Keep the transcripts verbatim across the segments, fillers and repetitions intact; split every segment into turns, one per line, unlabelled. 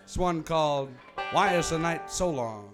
It's one called Why Is the Night So Long?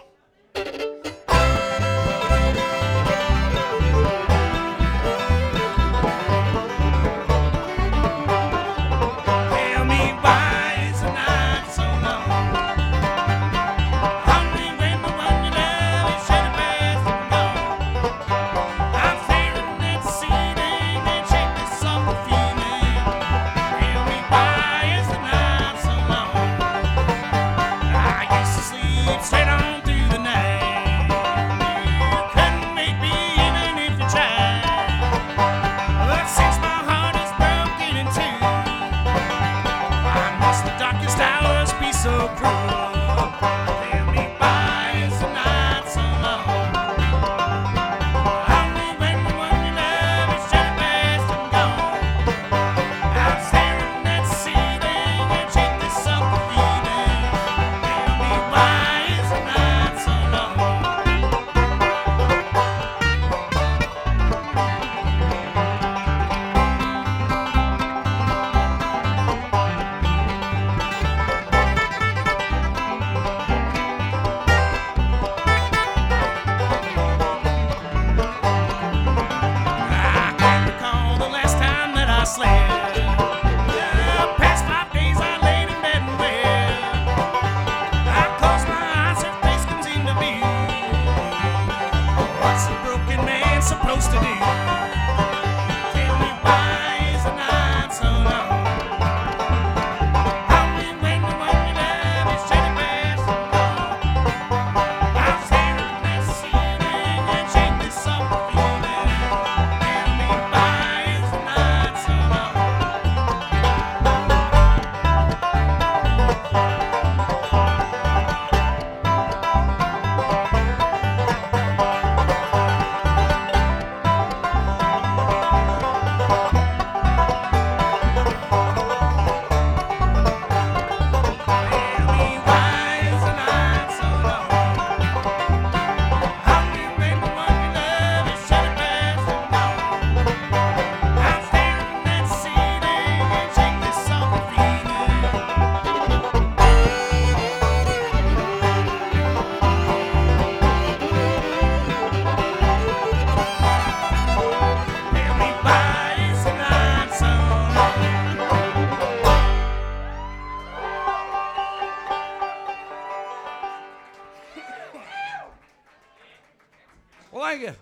Well, thank you.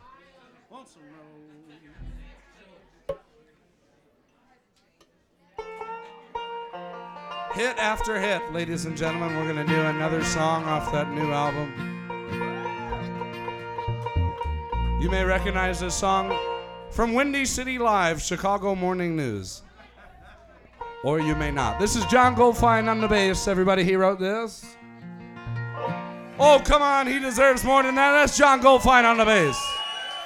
Hit after hit, ladies and gentlemen. We're going to do another song off that new album. You may recognize this song from Windy City Live, Chicago Morning News. Or you may not. This is John Goldfine on the bass. Everybody, he wrote this. Oh, come on, he deserves more than that. That's John Goldfine on the bass.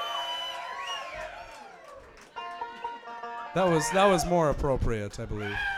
That was that was more appropriate, I believe.